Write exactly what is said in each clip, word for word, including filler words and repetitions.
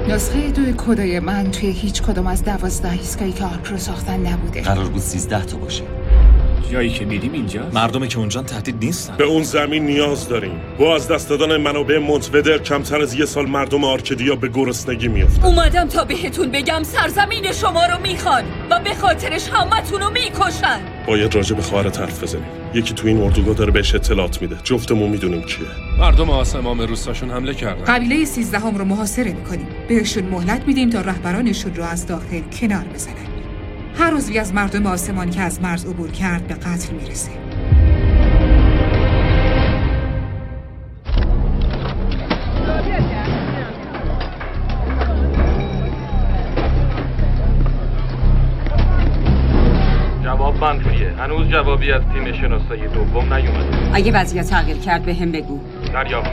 نسخه دوی کدای من توی هیچ کدوم از دوازده ایستگاهی که آرک رو ساختن نبوده. قرار بود سیزده تا باشه. جایی که میریم اینجا مردمی که اونجا تهدید نیستن. به اون زمین نیاز داریم. با از دست دادن منابع منتودر کمتر از یه سال مردم آرکدیا به گرسنگی میافتن. اومدم تا بهتون بگم سرزمین شما رو میخوان و به خاطرش همتون رو میکشن. باید راجع به خواهرت حرف بزنیم. یکی تو این اردوگاه داره بهش اطلاعات میده. جفتمون میدونیم کیه. مردم آسمان به روستاشون حمله کردن. قبیله سیزدهم رو محاصره میکنیم. بهشون مهلت میدیم تا رهبرانشون رو از داخل کنار بزنن. هر عضوی از مردم آسمان که از مرز عبور کرد به قتل میرسه. جواب منفیه. هنوز جوابی از تیم شناسایی دوم نیومده. اگه وضعیت تغییر کرد به هم بگو. دریافت.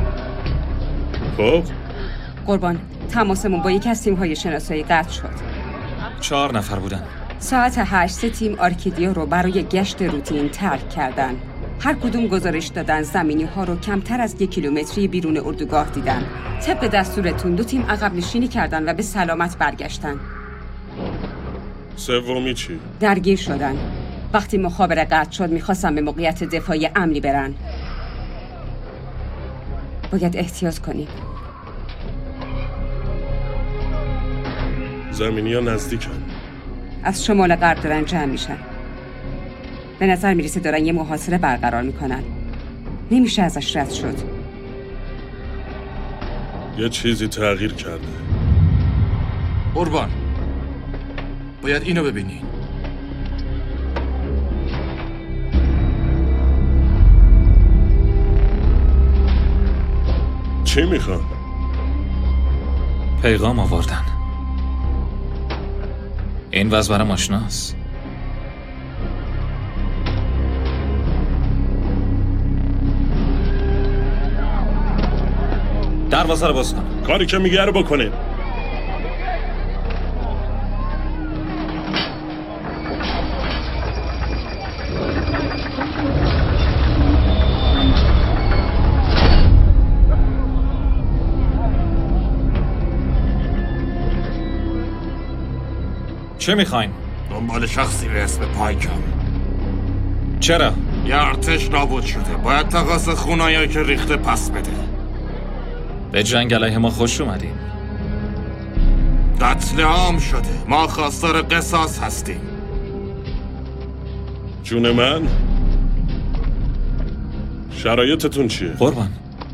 خب قربان، تماسمون با یکی از تیم‌های شناسایی قطع شد. چهار نفر بودن. ساعت هشت سه تیم آرکدیا رو برای گشت روتین ترک کردن. هر کدوم گزارش دادن زمینی ها رو کمتر از یک کیلومتری بیرون اردوگاه دیدن. طبق دستورتون دو تیم عقب نشینی کردن و به سلامت برگشتن. سومی چی؟ درگیر شدن. وقتی مخابره قطع شد میخواستن به موقعیت دفاعی امنی برن. باید احتیاط کنیم. زمینی ها نزدیکن. از شمال غرب دارن جمع میشن. به نظر میرسه دارن یه محاصره برقرار میکنن. نمیشه ازش رد شد. یه چیزی تغییر کرده. قربان، باید اینو ببینی. چی میخوان؟ پیغام آوردن. این وضع برام آشناست. دروازه رو باز کن. کاری که میگه رو بکنین. چه میخواین؟ دنبال شخصی به اسم پایکم. چرا؟ یه ارتش نابود شده. باید تقاص خونایی که ریخته پس بده. به جنگ علیه ما خوش اومدیم. قتل عام شده. ما خواستار قصاص هستیم. جون من؟ شرایطتون چیه؟ قربان،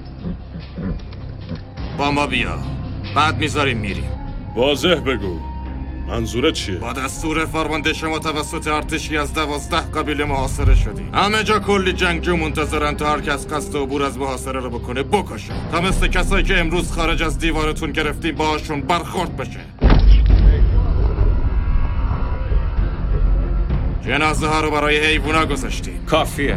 با ما بیا. بعد میذاریم میریم. واضح بگو منظورت چیه؟ با دستور فرمانده شما توسط ارتشی از دوازده قبیله محاصره شدیم. همه جا کلی جنگجو منتظرن تا هر کس قصد عبور از محاصره رو بکنه بکشه. تا مثل کسایی که امروز خارج از دیوارتون گرفتیم باهاشون برخورد بشه. جنازه ها رو برای حیوونا گذاشتیم. کافیه.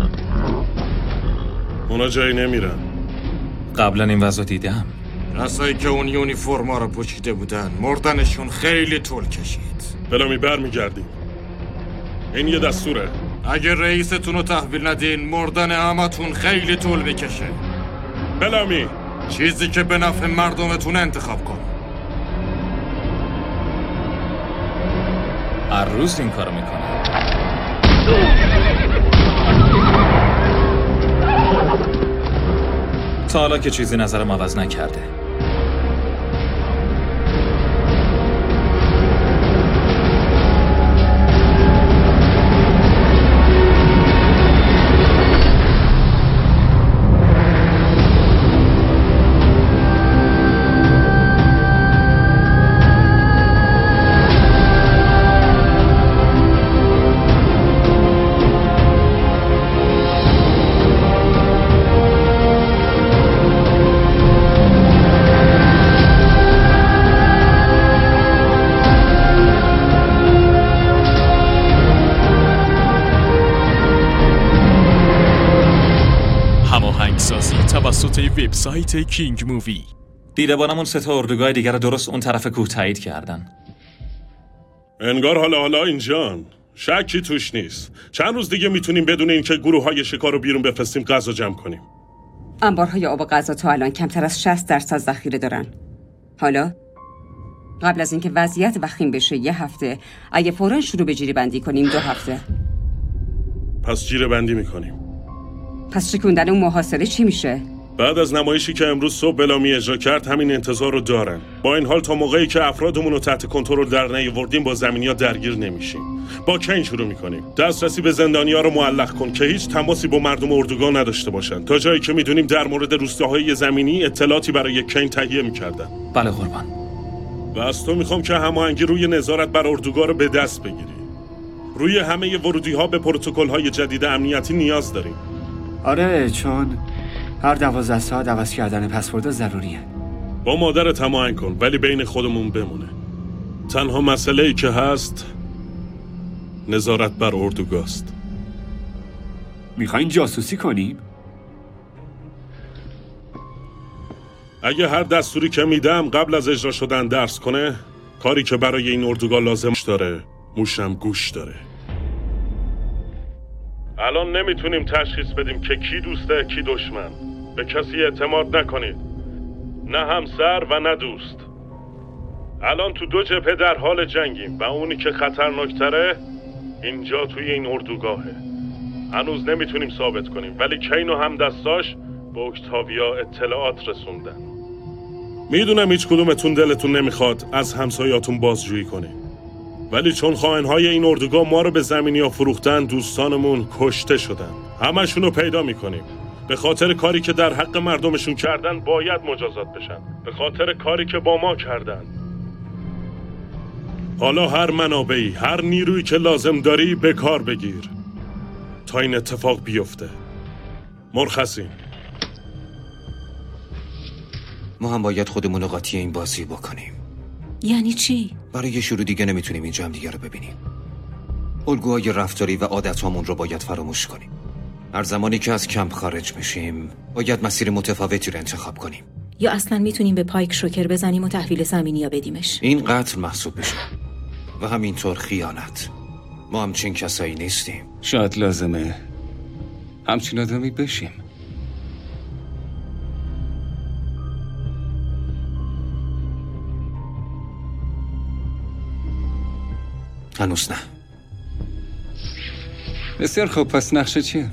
اونا جایی نمیرن. قبلا این وضع دیدم. کسایی که اون یونیفرما رو پوشیده بودن مردنشون خیلی طول کشید. بلامی بر میگردیم. این یه دستوره. اگه رئیستون رو تحویل ندین مردن همتون خیلی طول میکشه. بلامی چیزی که به نفع مردمتون انتخاب کن. هر روز این کارو میکنه. تا حالا که چیزی نظرم عوض نکرده. توسط وبسایت کینگ مووی. دیدبانمون سه تا اردوگاه دیگر رو درست اون طرف کوه تایید کردن. انگار حالا حالا اینجان. شکی توش نیست. چند روز دیگه میتونیم بدون اینکه گروه های شکار رو بیرون بفرستیم غذا جمع کنیم. انبارهای آب و غذا تا الان کمتر از شصت درصد ذخیره دارن. حالا قبل از اینکه وضعیت وخیم بشه یه هفته، اگه فوراً شروع به جیره بندی کنیم دو هفته. پس جیره بندی میکنیم. پس شکوندن اون محاصره چی میشه؟ بعد از نمایشی که امروز صبح بلامی اجرا کرد همین انتظار رو دارن. با این حال تا موقعی که افرادمون رو تحت کنترل در نیاوردیم با زمینی‌ها درگیر نمیشیم. با کین شروع میکنیم. دسترسی به زندانی‌ها رو معلق کن که هیچ تماسی با مردم اردوگاه نداشته باشن. تا جایی که میدونیم در مورد روستاهای زمینی اطلاعاتی برای کین تهیه میکردن. بله قربان. و از تو میخوام که هماهنگی روی نظارت بر اردوگاه رو به دست بگیری. روی همه ورودی‌ها به پروتکل‌های جدید امنیتی نیاز داریم. آره، چون هر دوازده ساعت عوض کردن پسورد ضروریه. با مادرت هماهنگ کن ولی بین خودمون بمونه. تنها مسئله‌ای که هست نظارت بر اردوگاه است. میخواین جاسوسی کنیم؟ اگه هر دستوری که میدم قبل از اجرا شدن درس کنه، کاری که برای این اردوگاه لازمش داره موشم گوش داره. الان نمیتونیم تشخیص بدیم که کی دوسته کی دشمن. به کسی اعتماد نکنید، نه همسر و نه دوست. الان تو دو جبهه در حال جنگیم و اونی که خطرناکتره اینجا توی این اردوگاهه. هنوز نمیتونیم ثابت کنیم ولی کین و هم دستاش به اکتاویا اطلاعات رسوندن. میدونم هیچ کدومتون دلتون نمیخواد از همسایاتون بازجویی کنید، ولی چون خائنهای این اردوگاه ما رو به زمینی‌ها فروختن دوستانمون کشته شدن. همشون رو پیدا میکنیم. به خاطر کاری که در حق مردمشون کردن باید مجازات بشن. به خاطر کاری که با ما کردن. حالا هر منابعی، هر نیرویی که لازم داری به کار بگیر تا این اتفاق بیفته. مرخصیم. ما هم باید خودمون رو قاطی این بازی بکنیم. یعنی چی؟ برای یه شروع دیگه نمیتونیم اینجا هم دیگه رو ببینیم. الگوهای رفتاری و عادتامون رو باید فراموش کنیم. هر زمانی که از کمپ خارج میشیم باید مسیر متفاوتی رو انتخاب کنیم. یا اصلا میتونیم به پایک شوکر بزنیم و تحویل زمینیا بدیمش. این قتل محسوب میشه و همینطور خیانت. ما همچین کسایی نیستیم. شاید لازمه همچین آدمی بشیم. هنوز نه. بسیار خوب، پس نقشه چیه؟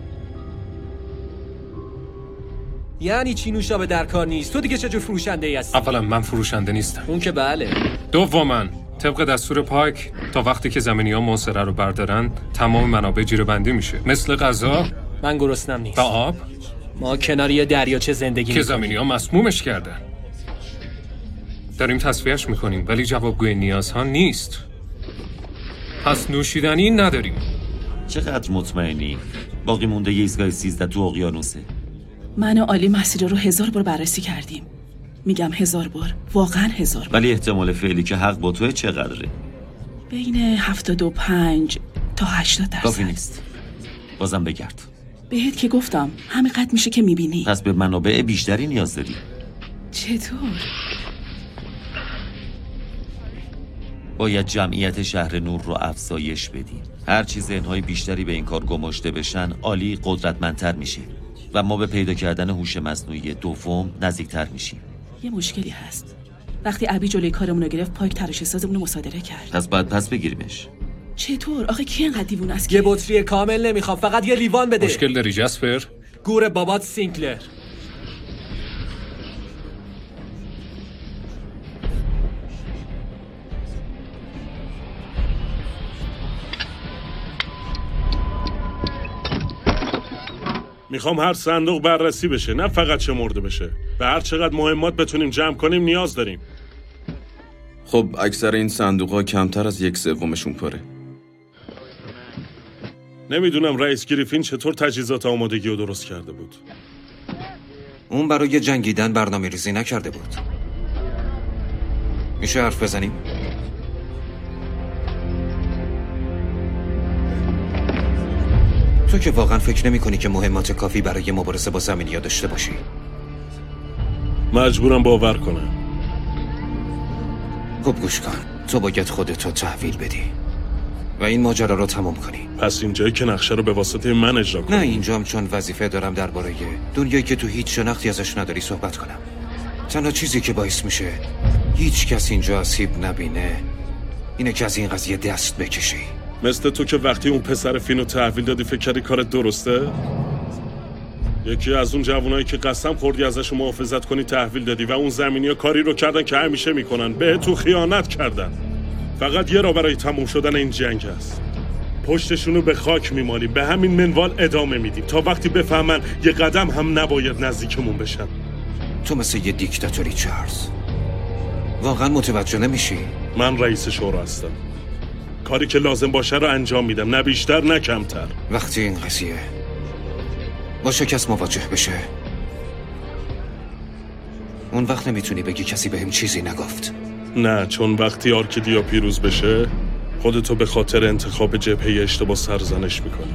یعنی چی نوشابه در کار نیست؟ تو دیگه چجور فروشنده ای هستی؟ اولا من فروشنده نیستم. اون که بله. دوما طبق دستور پاک تا وقتی که زمینی‌ها منصره رو بردارن تمام منابع جیره بندی میشه، مثل غذا. من گرسنم نیست. و آب. ما کنار یه دریاچه زندگی که زمینی‌ها مسمومش کردن. داریم تصفیهش میکنیم ولی جوابگوی نیازها نیست. پس نوشیدنی نداریم. چقدر مطمئنی؟ باقی مونده یه ایستگاه سیزده تو اقیانوسه. من و علی مسیر رو هزار بار بررسی کردیم. میگم هزار بار، واقعا هزار بار. ولی احتمال فعلی که حق با توه چقدره؟ بین هفتاد و پنج تا هشتاد درصد. کافی نیست. بازم بگرد. بهت که گفتم همین قد میشه که میبینی. پس به منابع بیشتری نیاز داری. چطور؟ باید جمعیت شهر نور رو افزایش بدیم. هرچی ذهن‌های بیشتری به این کار گماشته بشن، عالی قدرتمندتر میشه و ما به پیدا کردن هوش مصنوعی دوم نزدیکتر میشیم. یه مشکلی هست. وقتی ابی جلوی کارمون رو گرفت، پاک تراش سازمون رو مصادره کرد. پس باید پس بگیریمش. چطور؟ آخه کی اینقدر دیوونه است؟ یه بطری کامل نمیخوام، فقط یه لیوان بده. مشکل داری جسپر؟ گور بابات سینکلر. میخوام هر صندوق بررسی بشه، نه فقط شمرده بشه. به هر چقدر مهمات بتونیم جمع کنیم نیاز داریم. خب اکثر این صندوق‌ها کمتر از یک سومشون پره. نمیدونم رئیس گریفین چطور تجهیزات آمادگی رو درست کرده بود. اون برای جنگیدن برنامه ریزی نکرده بود. میشه حرف بزنیم؟ تو که واقعا فکر نمی کنی که مهمات کافی برای مبارزه با زمینی‌ها داشته باشی؟ مجبورم باور کنم. خب گوش کن، تو باید خودتو تحویل بدی و این ماجرا رو تمام کنی. پس اینجایی که نقشه رو به واسطه من اجرا کنی؟ نه، اینجام چون وظیفه دارم درباره دنیایی که تو هیچ شناختی ازش نداری صحبت کنم. تنها چیزی که باعث میشه هیچ کس اینجا آسیب نبینه اینه که از این قضیه دست بکشی. مثل تو که وقتی اون پسر فینو تحویل دادی فکر کردی کارت درسته؟ یکی از اون جوانایی که قسم خوردی ازش محافظت کنی تحویل دادی و اون زمینی ها کاری رو کردن که همیشه میکنن، به تو خیانت کردن. فقط یه راه برای تموم شدن این جنگ هست، پشتشونو به خاک میمالیم، به همین منوال ادامه میدیم تا وقتی بفهمن یه قدم هم نباید نزدیکمون بشن. تو مثل یه دیکتاتوری چارلز، واقعا متوجه نمیشی؟ من رئیس شورا هستم، کاری که لازم باشه رو انجام میدم، نه بیشتر نه کمتر. وقتی این قضیه با شکست مواجه بشه اون وقت نمیتونی بگی کسی بهم چیزی نگفت. نه، چون وقتی آرکیدیا پیروز بشه خودتو به خاطر انتخاب جبهه اشتباه سرزنش میکنی.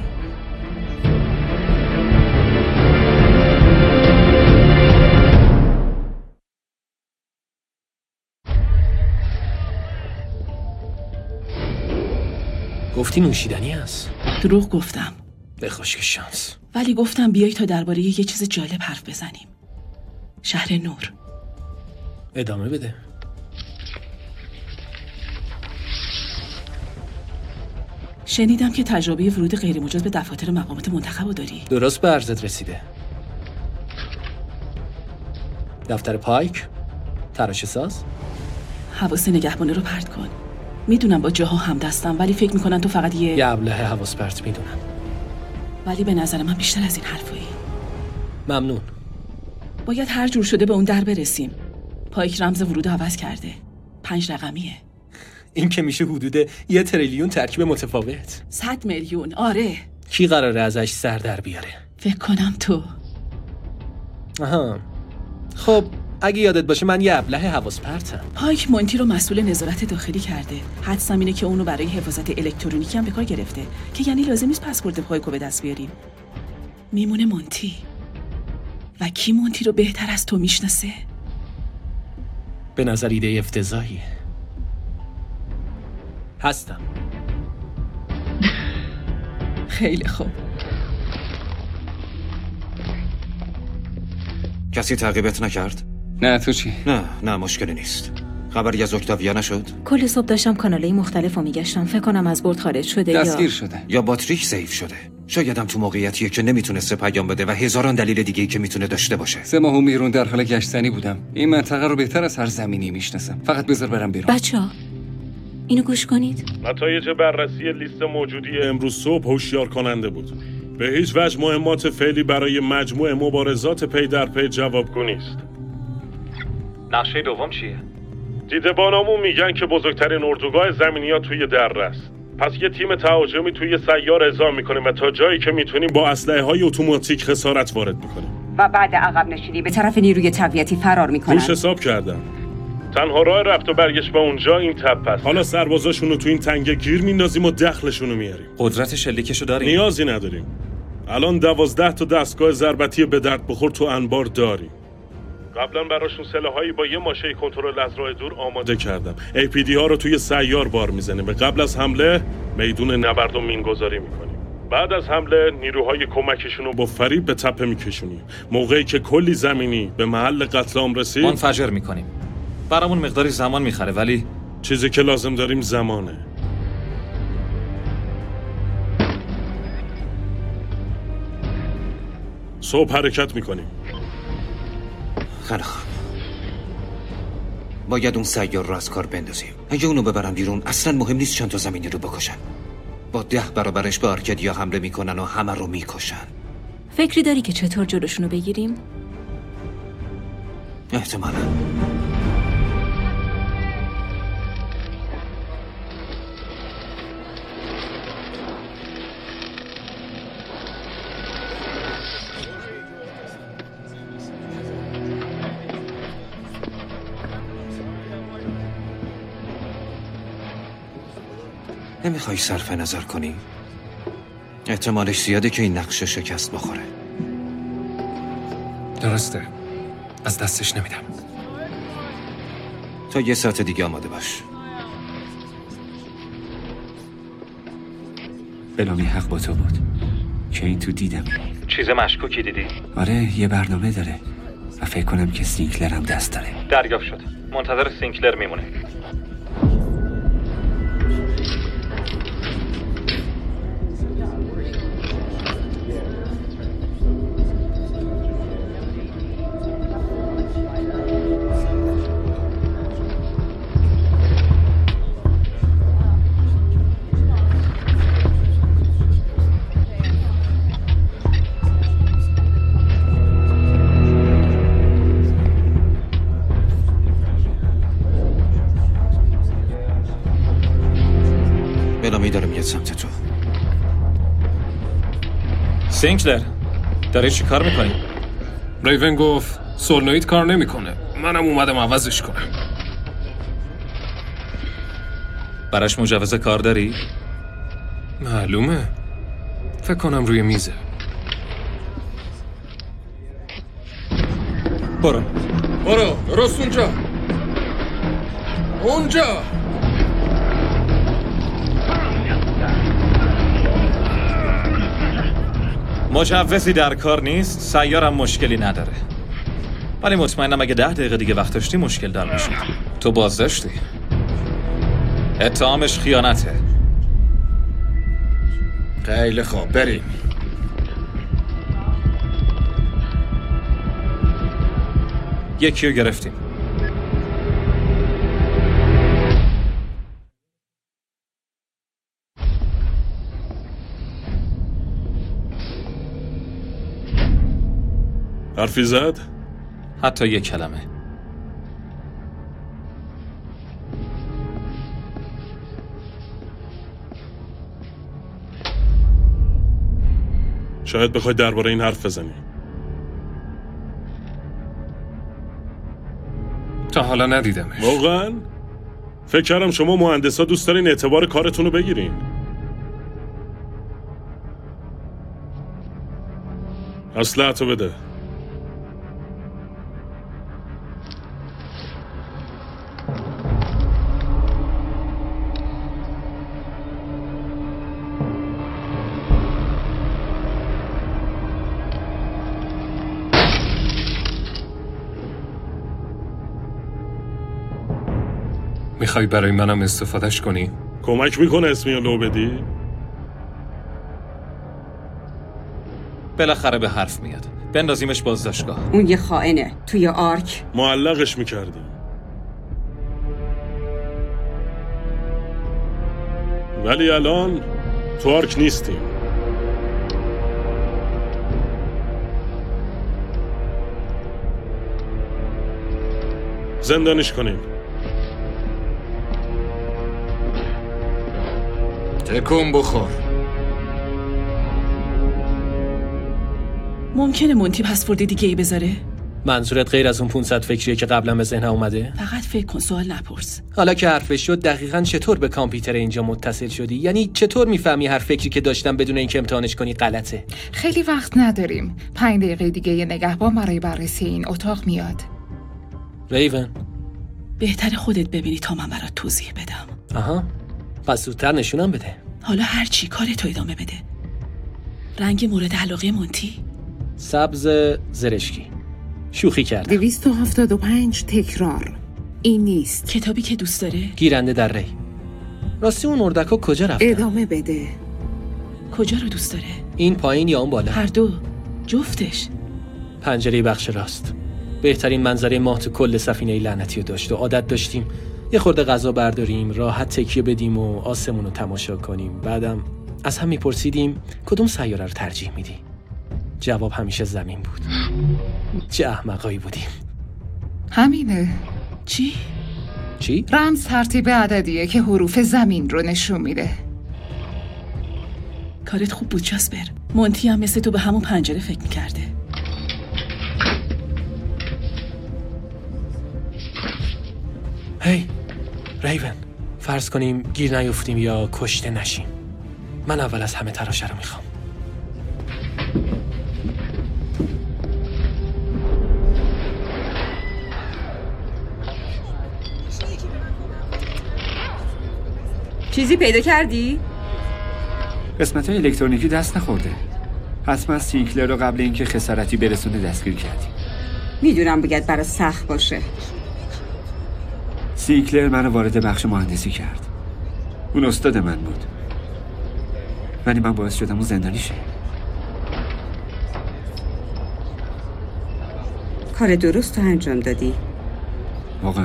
گفتی نوشیدنی هست؟ دروغ گفتم. به خشک شانس. ولی گفتم بیای تا درباره یه چیز جالب حرف بزنیم. شهر نور. ادامه بده. شنیدم که تجربه ورود غیر مجاز به دفاتر مقامات منتخب داری. درست به عرضت رسیده. دفتر پایک؟ تراش ساز؟ حواس نگهبانه رو پرت کن. میدونم با جاها هم دستم ولی فکر میکنن تو فقط یه یه ابله حواس پرت میدونم. ولی به نظر من بیشتر از این حرفایی. ممنون. باید هر جور شده به اون در برسیم. پایک رمز ورود عوض کرده. پنج رقمیه. این که میشه حدود یه تریلیون ترکیب متفاوت. صد میلیون. آره. کی قراره ازش سر در بیاره؟ فکر کنم تو. آها. خب اگه یادت باشه من یه ابله حواس پرتم. پایک مونتی رو مسئول نظارت داخلی کرده. حدسم اینه که اونو برای حفاظت الکترونیکی هم به کار گرفته که یعنی لازم نیست پسورد پایکو به دست بیاریم. میمونه مونتی. و کی مونتی رو بهتر از تو میشناسه؟ به نظر ایده افتضاحیه. هستم. خیلی خوب. کسی تعقیبت نکرد؟ نه تو چی؟ نه نه مشکلی نیست. خبری از اکتاویا نشد؟ کل صبح داشتم کانالای مختلف رو میگشتم. فکر کنم از برد خارج شده دستگیر یا شده یا باتریش ضعیف شده. شاید هم تو موقعیتیه که نمیتونسته پیام بده و هزاران دلیل دیگه‌ای که میتونه داشته باشه. سه ماه بیرون در حال گشتنی بودم. این منطقه رو بهتر از هر زمینی میشناسم. فقط بذار برم بیرون. بچه‌ها اینو گوش کنید. نتایج بررسی لیست موجودی امروز صبح هوشیار کننده بود. به هیچ وجه مهمات فعلی برای مجموع مبارزات پی در پی جوابگو نیست. نقشه دوم چیه؟ دیدبانامون میگن که بزرگترین اردوگاه زمینی‌ها توی دره است. پس یه تیم تهاجمی توی سیار اعزام میکنیم و تا جایی که میتونیم با اسلحه‌های اتوماتیک خسارت وارد میکنیم. و بعد عقب نشینی به طرف نیروی تقویتی فرار میکنن. روش حساب کردم. تنها راه رفت و برگشت به اونجا این تپه است. حالا سربازاشون رو تو این تنگه گیر میندازیم و دخلشون رو میاریم. قدرت شلیکشو داریم؟ نیازی نداریم. الان دوازده تا دستگاه ضربتی به درد بخور تو انبار داریم. قبلا براشون سلاحایی با یه ماشه کنترل از راه دور آماده کردم. ای پی دی ها رو توی سیار بار میزنیم و قبل از حمله میدون نبرد و مینگذاری میکنیم. بعد از حمله نیروهای کمکشون رو با فریب به تپه میکشونیم. موقعی که کلی زمینی به محل قتل عام رسید منفجر میکنیم. برامون مقداری زمان میخره ولی چیزی که لازم داریم زمانه. صبح حرکت میکنیم. خیلی خوب. باید اون سیار رو از کار بندازیم. اگه اونو ببرن بیرون اصلا مهم نیست چند تا زمینی رو بکشن. با ده برابرش به آرکیدیا حمله میکنن و همه رو میکشن. فکری داری که چطور جلوشونو بگیریم؟ احتمالاً. نمیخوای صرف نظر کنی؟ احتمالش زیاده که این نقشه شکست بخوره. درسته. از دستش نمیدم. تا یه ساعت دیگه آماده باش. بلامی حق با تو بود که این تو دیدم. چیز مشکوکی دیدی؟ آره یه برنامه داره و فکر کنم که سینکلر هم دست داره. دریافت شد. منتظر سینکلر میمونه. بلامی داره میاد سمت تو. سینکلر داره چی کار میکنی؟ ریون گفت سولنوید کار نمیکنه. منم اومدم عوضش کنم. براش مجوز کار داری؟ معلومه. فکر کنم روی میزه. برو برو درست اونجا اونجا. مجوزی در کار نیست. سیارم مشکلی نداره، ولی مطمئنم اگه ده دقیقه دیگه وقت داشتی مشکل دار میشد. تو بازداشتی. اتهامش خیانته. خیلی خوب بریم. یکی رو گرفتیم. حرفی زد؟ حتی یک کلمه. شاید بخوای درباره این حرف بزنی. تا حالا ندیدمش. واقعا؟ فکر کردم شما مهندسا دوست دارین اعتبار کارتون رو بگیرین. اسلحه‌تو بده. میخوای برای منم استفادهش کنی؟ کمک میکنه اسمی رو لو بدی؟ بالاخره به حرف میاد. بندازیمش بازداشتگاه. اون یه خائنه. توی آرک معلقش میکردیم، ولی الان تو آرک نیستیم. زندانش کنیم. تکون بخور. ممکنه مونتی پسورد دیگه ای بذاره؟ منظورت غیر از اون پانصد فکریه که قبلا به ذهنم اومده؟ فقط فکر کن، سوال نپرس. حالا که حرفش شد، دقیقاً چطور به کامپیوتر اینجا متصل شدی؟ یعنی چطور میفهمی هر فکری که داشتم بدون اینکه امتحانش کنی غلطه؟ خیلی وقت نداریم. پنج دقیقه دیگه یه نگهبان برای بررسی این اتاق میاد. ریون، بهتره خودت ببینی تا من برات توضیح بدم. آها، پس زودتر نشونم بده. حالا هر چی کارتو ادامه بده. رنگ مورد علاقه مونتی؟ سبز زرشکی. شوخی کردم. دویست و هفتاد و پنج تکرار. این نیست. کتابی که دوست داره؟ گیرنده در ری. راستی اون اردکا کجا رفتن؟ ادامه بده. کجا رو دوست داره؟ این پایین یا اون بالا؟ هر دو. جفتش. پنجره بخش راست. بهترین منظره ماه تو کل سفینه لعنتی رو داشت و عادت داشتیم یه خورده غذا برداریم، راحت تکیه بدیم و آسمون رو تماشا کنیم. بعدم از هم میپرسیدیم کدوم سیاره رو ترجیح میدی؟ جواب همیشه زمین بود. چه احمقایی بودیم. همینه. چی؟ چی؟ رمز ترتیب عددیه که حروف زمین رو نشون میده. کارت خوب بود جاسپر. مونتی هم مثل تو به همون پنجره فکر میکرده. هی ریون، فرض کنیم گیر نیفتیم یا کشته نشیم. من اول از همه تراشه رو میخوام. چیزی پیدا کردی؟ قسمت های الکترونیکی دست نخورده. حتما سینکلر رو قبل اینکه خسارتی برسونه دستگیر کردیم. میدونم باید برای سخت باشه. سینکلر منو وارد بخش مهندسی کرد. اون استاد من بود، ولی من باعث شدم اون زندانی شه. کار درست رو انجام دادی. واقعا؟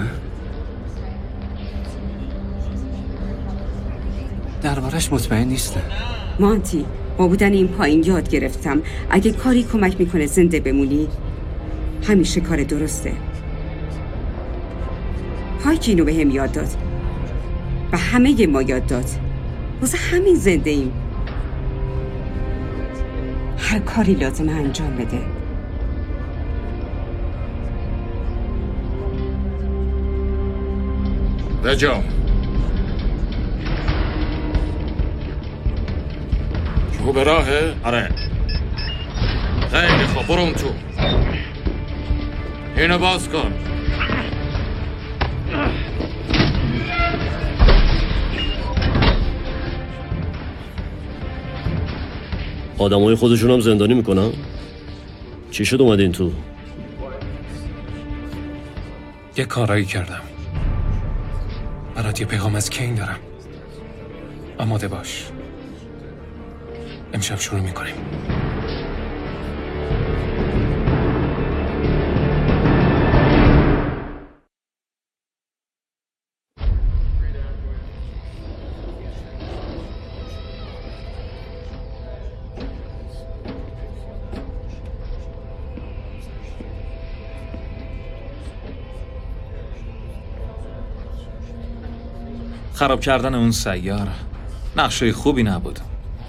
دربارش مطمئن نیستم. مانتی، با بودن این پایین یاد گرفتم اگه کاری کمک میکنه زنده بمونی همیشه کار درسته. پایک اینو به هم یاد داد و همه ما یاد داد. واسه همین زنده ایم. هر کاری لازم انجام بده. بجام رو به راهه؟ آره. خیلی خوب، برو اون تو. اینو باز کن. آدمای خودشون هم زندانی میکنن؟ چی شد اومدین تو؟ یه کارایی کردم. برات یه پیغام از کین دارم. آماده باش. امشب شروع میکنیم. خراب کردن اون سیار نقشه خوبی نبود.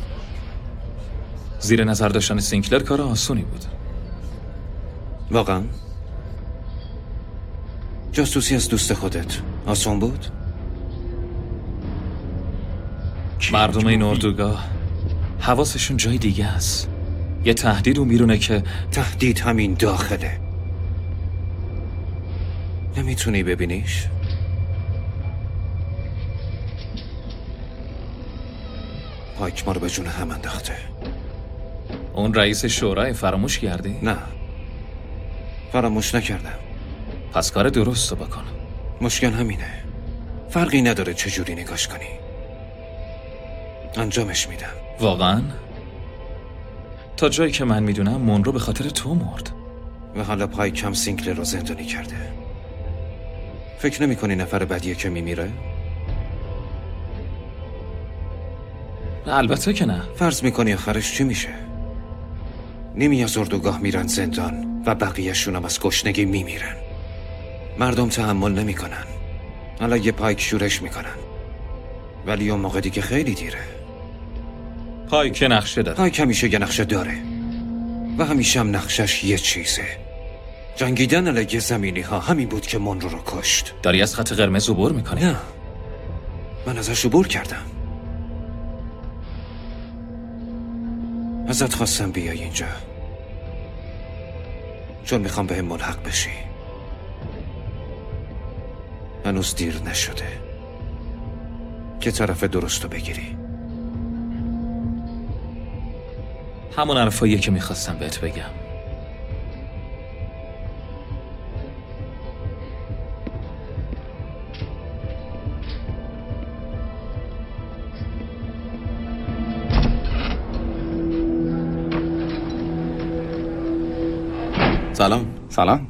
زیر نظر داشتن سینکلر کار آسونی بود. واقعا؟ جاسوسی از دوست خودت آسون بود؟ مردم این اردوگاه حواسشون جای دیگه است. یه تهدید اون بیرونه که تهدید همین داخله. نمیتونی ببینیش؟ پایک ما رو به جون هم انداخته. اون رئیس شورای فراموش کردی؟ نه، فراموش نکردم. پس کار درست رو بکن. مشکل همینه، فرقی نداره چجوری نگاش کنی، انجامش میدم. واقعا؟ تا جایی که من میدونم مونرو به خاطر تو مرد و حالا پایک هم سینکلر رو زندانی کرده. فکر نمی کنی نفر بعدیه که میمیره؟ البته که نه. فرض میکنی آخرش چی میشه؟ نیمی از اردوگاه میرن زندان و بقیه‌شون هم از گشنگی میمیرن. مردم تحمل نمیکنن. حالا یه پایک شورش میکنن، ولی اون موقع دیگه خیلی دیره. پایک نقشه داره. پایک همیشه یه نقشه داره و همیشه هم نقشش یه چیزه. جنگیدن علیه زمینی ها همین بود که مونرو رو کشت. داری از خط قرمز عبور میکنی؟ نه، من ازش عبور کردم. ازت خواستم بیای اینجا چون میخوام بهم ملحق بشی. هنوز دیر نشده که طرف درستو بگیری. همون حرفاییه که میخواستم بهت بگم. سلام. سلام.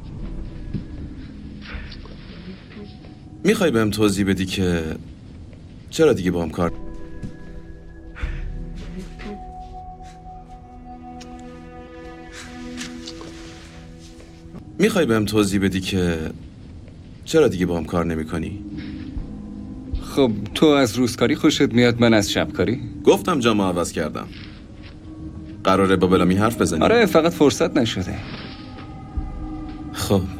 میخوای بهم توضیح بدی که چرا دیگه با هم کار میخوای بهم توضیح بدی که چرا دیگه با هم کار نمی کنی؟ خب تو از روزکاری خوشت میاد، من از شبکاری؟ گفتم جامو عوض کردم. قراره با بلامی حرف بزنی؟ آره، فقط فرصت نشده. خب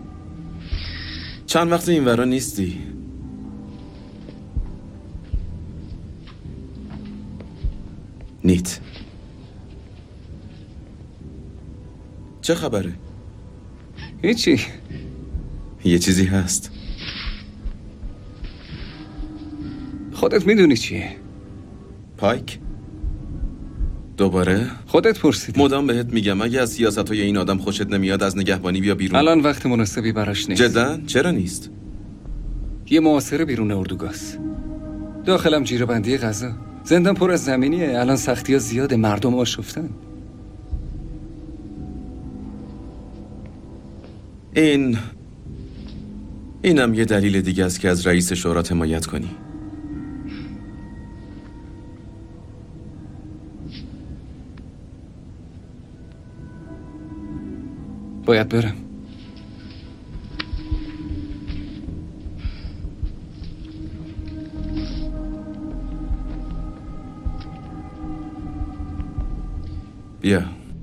چند وقت این ورا نیستی؟ نیت چه خبره؟ هیچی. یه چیزی هست. خودت میدونی چیه. پایک؟ دوباره؟ خودت پرسیدی. مدام بهت میگم اگه از سیاست‌های این آدم خوشت نمیاد از نگهبانی بیا بیرون. الان وقت مناسبی براش نیست. جدا؟ چرا نیست؟ یه محاصره بیرون اردوگاست. داخلم جیره‌بندی غذا. زندان پر از زمینیه. الان سختی‌ها زیاده، مردم آشفتن. این اینم یه دلیل دیگه است که از رئیس شورا حمایت کنی. باید برم. بیا.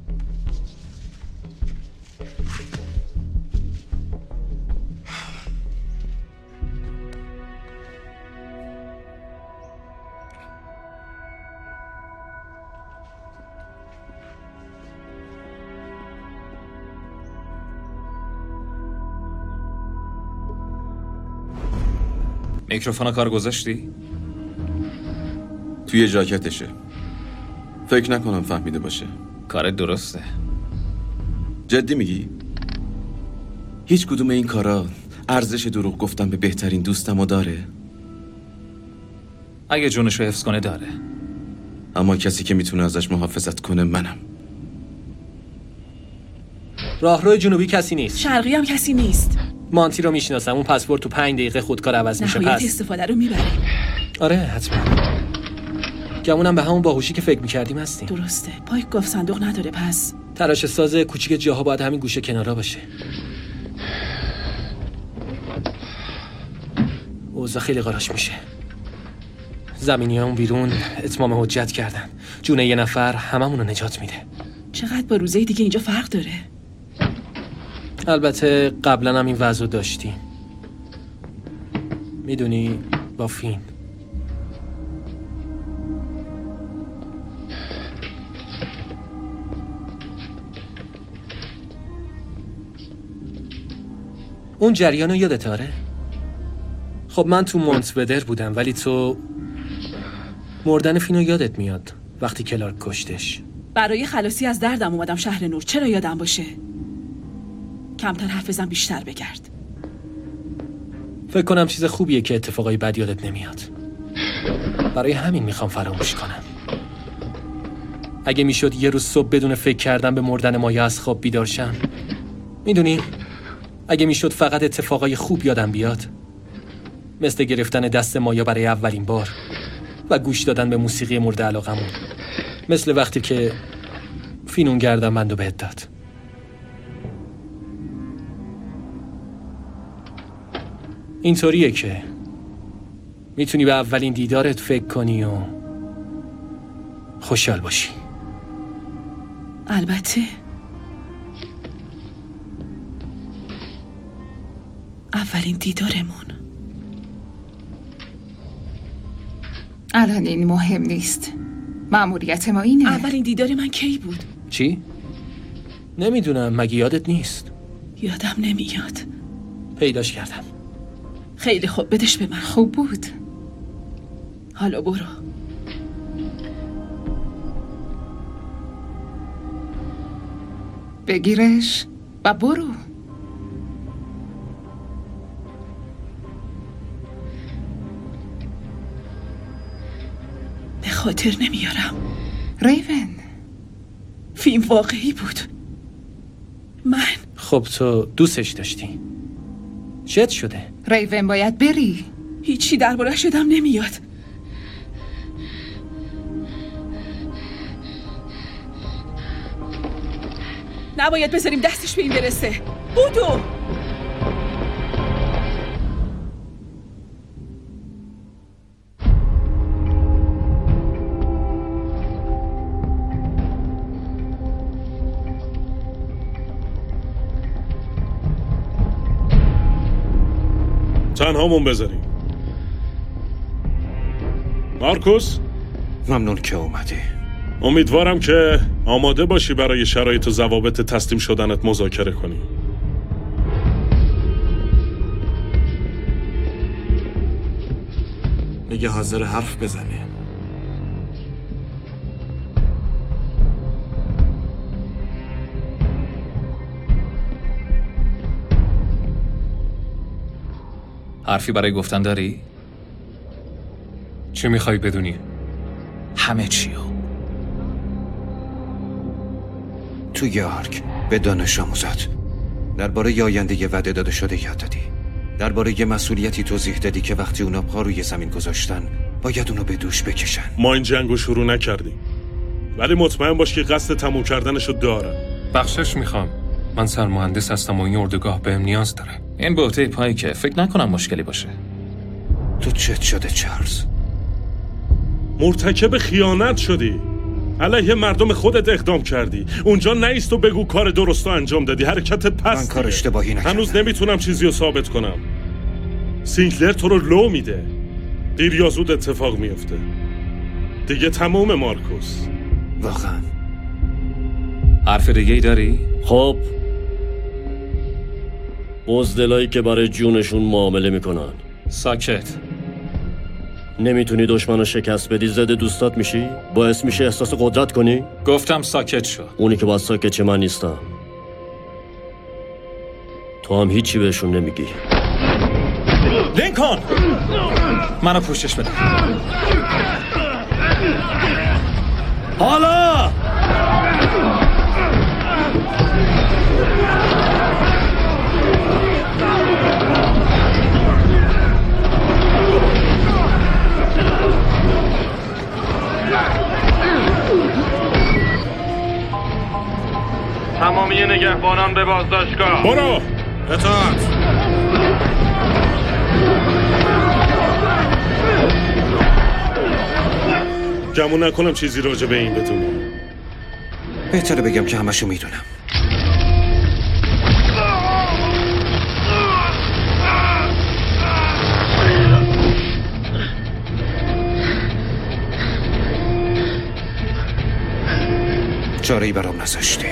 میکروفون کار گذاشتی؟ توی جاکتشه. فکر نکنم فهمیده باشه. کارت درسته. جدی میگی؟ هیچ کدوم این کارا ارزش دروغ گفتن به بهترین دوستمو داره؟ اگه جونشو حفظ کنه داره. اما کسی که میتونه ازش محافظت کنه منم. راهرو جنوبی کسی نیست. شرقی هم کسی نیست. مانتی رو میشناسم. اون پاسپورت تو پنج دقیقه خودکار عوض میشه. نهایت پس استفاده رو میبریم. آره حتما. گمونم به همون باهوشی که فکر میکردیم هستیم. درسته. پای گاف صندوق نداره. پس تراش ساز کوچیک جاها باید همین گوشه کنارا باشه. اوضاع خیلی قراش میشه. زمینی همون بیرون اتمام حجت کردن. جونه یه نفر هممونو نجات میده. چقدر با روزای دیگه اینجا فرق داره؟ البته قبلا هم این وضع داشتیم. میدونی با فین. اون جریانو یادت آره؟ خب من تو مونتودر بودم ولی تو مردن فینو یادت میاد وقتی کلارک کشتش. برای خلاصی از دردم اومدم شهر نور. چرا یادم باشه؟ کمتر حافظم بیشتر بگرد. فکر کنم چیز خوبیه که اتفاقای بد یادت نمیاد. برای همین میخوام فراموش کنم. اگه میشد یه روز صبح بدون فکر کردن به مردن مایا از خواب بیدار شم. میدونی اگه میشد فقط اتفاقای خوب یادم بیاد، مثل گرفتن دست مایا برای اولین بار و گوش دادن به موسیقی مورد علاقمون، مثل وقتی که فینون گردم بندو بهت داد. اینطوریه که میتونی به اولین دیدارت فکر کنی و خوشحال باشی. البته اولین دیدارمون. الان این مهم نیست. مأموریت ما اینه. اولین دیدار من کی بود؟ چی؟ نمیدونم. مگه یادت نیست؟ یادم نمیاد. پیداش کردم. خیلی خوب، بدش به من. خوب بود. حالا برو. بگیرش و برو. به خاطر نمیارم. ریون، فیلم واقعی بود. من خب تو دوستش داشتی. چت شده؟ ریون باید بری. هیچی درباره شدم نمیاد. نباید بذاریم دستش به این برسه. بودو تنهامون بذاریم. مارکوس، ممنون که اومدی. امیدوارم که آماده باشی برای شرایط و ضوابط تسلیم شدنت مذاکره کنی. میگه حاضر حرف بزنه. حرفی برای گفتن داری؟ چه میخوای بدونی؟ همه چیو. تو یارک به دانش آموزات درباره آینده وعده داده شده یاد دادی. درباره یه مسئولیتی توضیح دادی که وقتی اونا پا روی زمین گذاشتن باید اونو به دوش بکشن. ما این جنگو شروع نکردیم، ولی مطمئن باش که قصد تموم کردنشو دارن. بخشش میخوام. من سرمهندس هستم و این اردوگاه بهم نیاز داره. این بوته پایی که فکر نکنم مشکلی باشه. تو چت شده چارلز؟ مرتکب خیانت شدی. علیه مردم خودت اقدام کردی. اونجا نایست و بگو کار درست رو انجام دادی. حرکت پس. من کار اشتباهی نکردم. هنوز نمیتونم چیزی رو ثابت کنم. سینکلر تو رو لو میده. دیر یا زود اتفاق میفته. دیگه تموم مارکوس. واقعا حرف دیگه ای داری؟ خب بزدلایی که برای جونشون معامله میکنن. ساکت. نمیتونی دشمنو شکست بدی زده دوستات میشی؟ باعث میشه احساس قدرت کنی؟ گفتم ساکت شو. اونی که باید ساکت چه من نیستم. تو هم هیچی بهشون نمیگی. لینکن منو پوشش بده. حالا تمامی نگهبانان به بازداشتگاه. برو اطاعت. گمون نکنم چیزی راجع به این بدونی. بهتره بگم که همشو میدونم. چاره‌ای برام نذاشتی.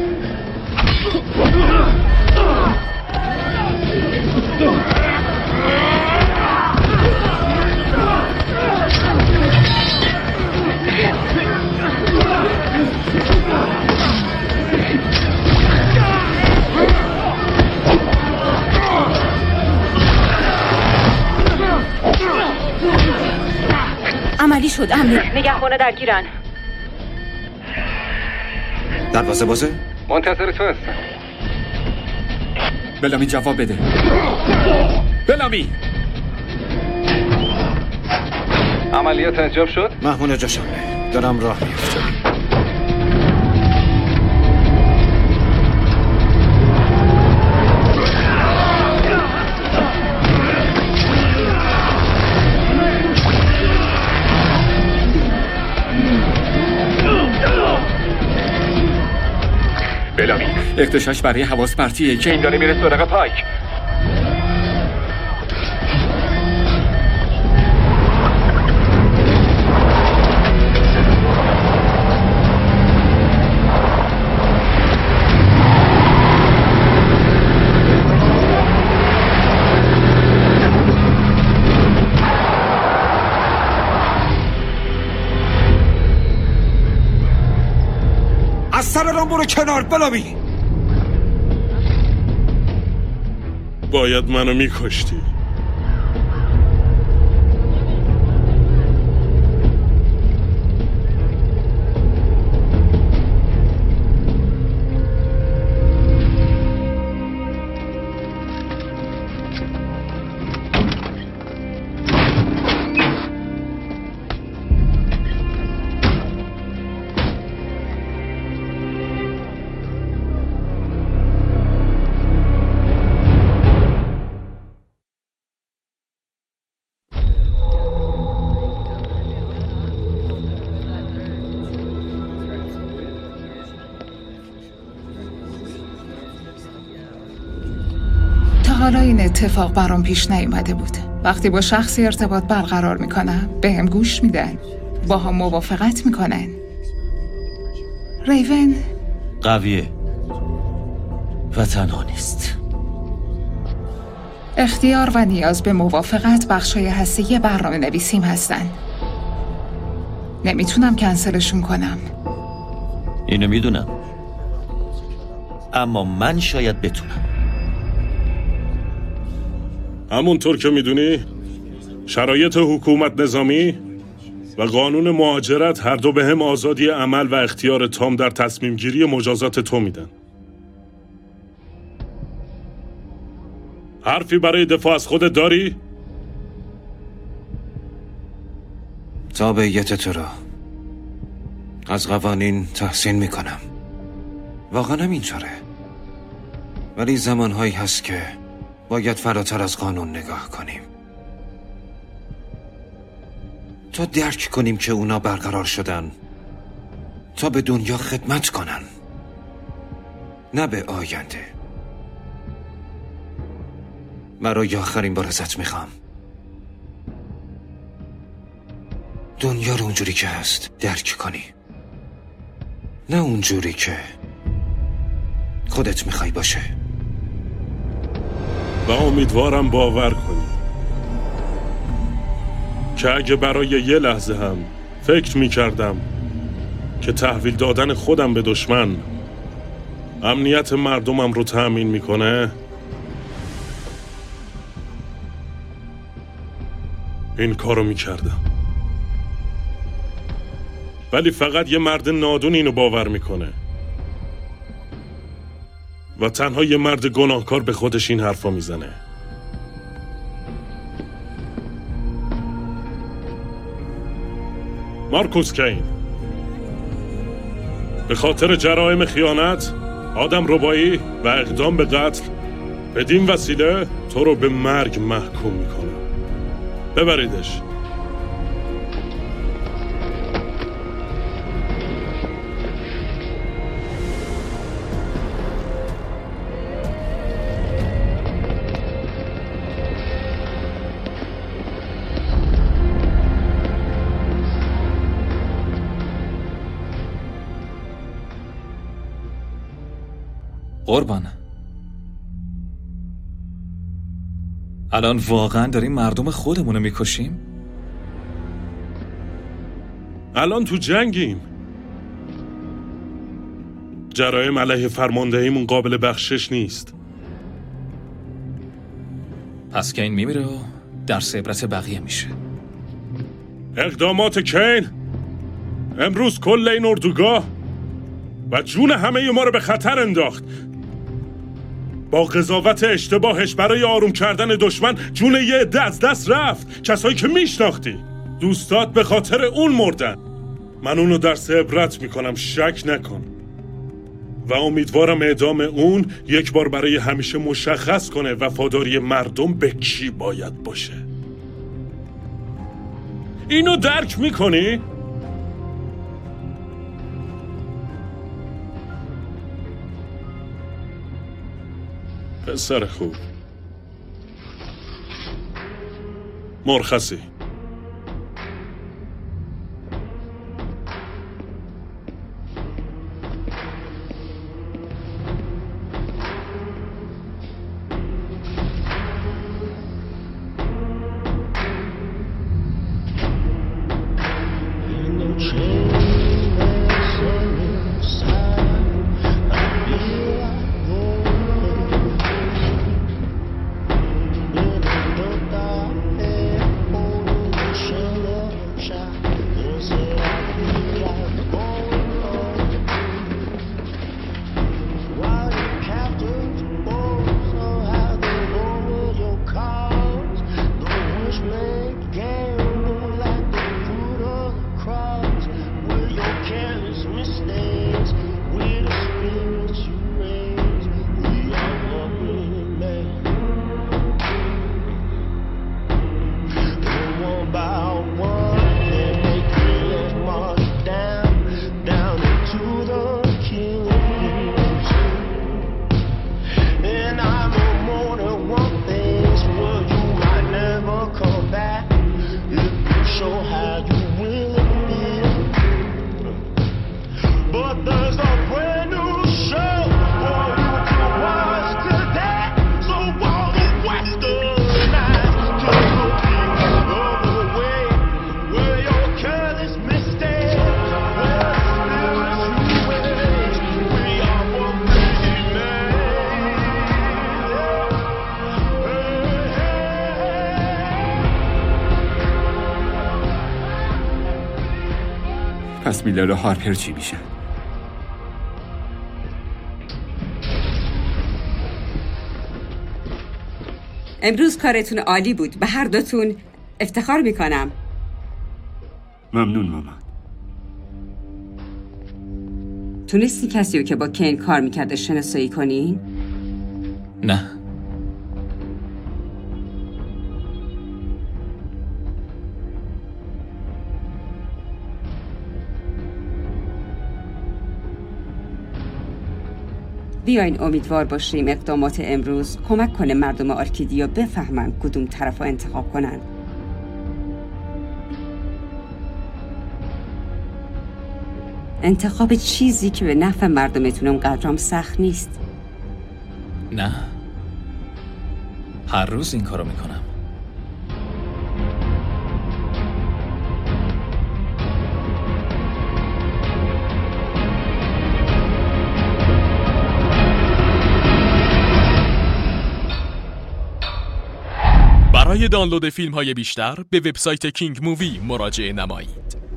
عملی شد. امنه نگهبانا درگیرن. دروازه بازه؟ منتظر تو هستم. بلامی جواب بده. بلامی عملیات انجام شد؟ محمونه جاشمه. دارم راه میفتم. بلامی اختشاش برای حواس پرتیه که این داره میره سراغ پایک. از سر رام برو کنار بلامی. باید منو میکشتی. حالا این اتفاق برام پیش نیومده بود. وقتی با شخصی ارتباط برقرار میکنم بهم گوش میدن، با هم موافقت میکنن. ریون قویه و تنها نیست. اختیار و نیاز به موافقت بخشای هسته برنامه نویسیم هستن. نمیتونم کنسلشون کنم. اینو میدونم، اما من شاید بتونم. همونطور که میدونی شرایط حکومت نظامی و قانون مهاجرت هر دو به هم آزادی عمل و اختیار تام در تصمیم گیری مجازات تو میدن. حرفی برای دفاع از خودت داری؟ تابعیت تو را از قوانین تحسین میکنم. واقعا اینطوره. ولی زمانهایی هست که باید فراتر از قانون نگاه کنیم تا درک کنیم که اونا برقرار شدن تا به دنیا خدمت کنن، نه به آینده. برای آخرین بار ازت میخوام دنیا رو اونجوری که هست درک کنی، نه اونجوری که خودت میخوای باشه. و امیدوارم باور کنی که اگه برای یه لحظه هم فکر میکردم که تحویل دادن خودم به دشمن امنیت مردمم رو تأمین میکنه، این کارو میکردم. ولی فقط یه مرد نادون اینو باور میکنه و تنها یه مرد گناهکار به خودش این حرفا میزنه. مارکوس کین به خاطر جرائم خیانت، آدم ربایی و اقدام به قتل بدین وسیله تو رو به مرگ محکوم میکنه. ببریدش. قربان، الان واقعا داریم مردم خودمونو میکشیم؟ الان تو جنگیم. جرایم علیه فرماندهیمون قابل بخشش نیست. پس کین میمیره و درس عبرت بقیه میشه. اقدامات کین امروز کل این اردوگاه و جون همه ما رو به خطر انداخت. با قضاوت اشتباهش برای آروم کردن دشمن جون یه عده از دست رفت. کسایی که میشناختی، دوستات به خاطر اون مردن. من اونو درس عبرت میکنم، شک نکن. و امیدوارم اعدام اون یک بار برای همیشه مشخص کنه وفاداری مردم به کی باید باشه. اینو درک میکنی؟ پسر خوب، مرخصی. پس میلر و هارپر چی میشن؟ امروز کارتون عالی بود. به هر دوتون افتخار میکنم. ممنون مامان. تونستی کسی رو که با کین کار میکرده شناسایی کنی؟ نه. بیاین امیدوار باشیم اقدامات امروز کمک کنه مردم آرکیدیا بفهمن کدوم طرف رو انتخاب کنن. انتخاب چیزی که به نفع مردمتون اونقدرام سخت نیست. نه، هر روز این کارو میکنم. برای دانلود فیلم های بیشتر به وبسایت کینگ مووی مراجعه نمایید.